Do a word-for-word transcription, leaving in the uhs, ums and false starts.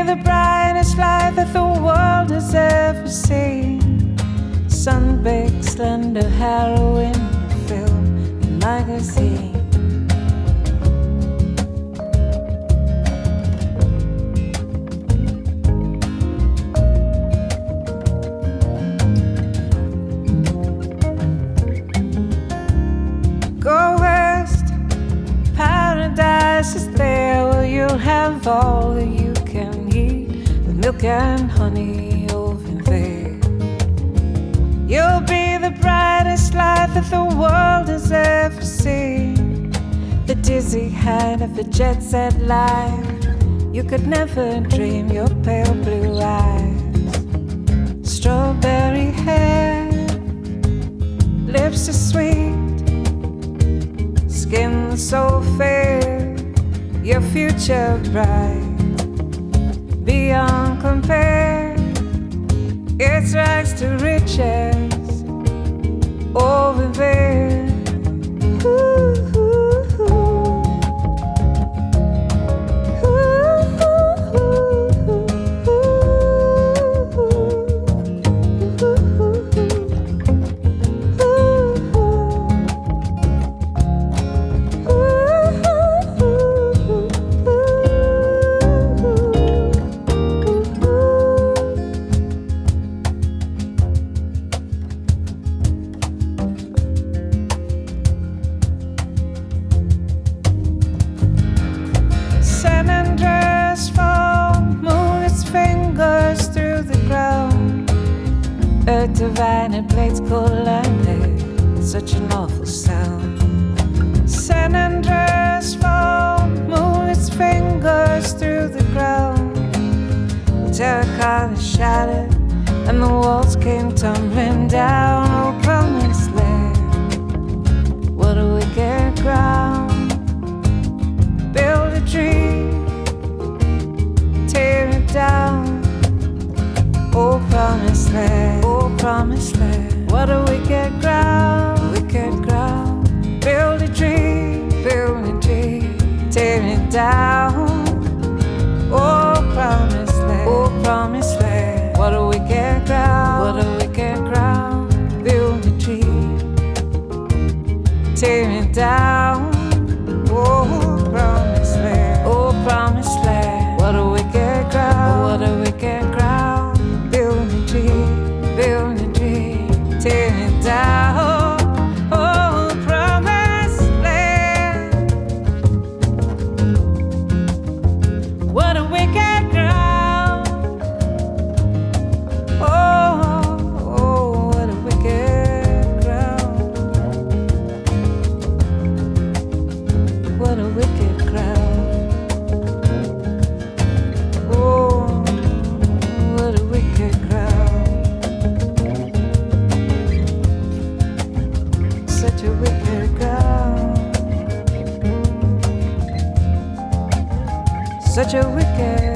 the brightest light that the world has ever seen. Sun-baked, slender heroine, film and magazine. Go west, paradise is there where you'll have all that you can eat, with milk and honey over there. You'll be the brightest light that the world has ever seen. The dizzy height of a jet set life, you could never dream your pale blue eyes. Strawberry hair, lips are sweet, skin so fair, your future bright, beyond compare. It's rags to riches over there. Ooh. Divided blades collided, such an awful sound. San Andreas fall, move its fingers through the ground. The terracotta shattered and the walls came tumbling down. Oh, promised land, what a wicked ground. Build a tree, tear it down. Oh, promised land, oh, promised land, what a wicked ground, wicked ground. Build a tree, build a tree, tear it down. Oh, promised land, oh, promised land, what a wicked ground, what a wicked ground. Build a tree, tear it down. Oh, promised land, oh, promised land, what a wicked ground, what a wicked ground. Build a tree, tear it down. Oh, promised land, what a wicked ground. Oh, oh, what a wicked ground. What a wicked ground. Oh, what a wicked ground. Such a wicked ground, such a wicked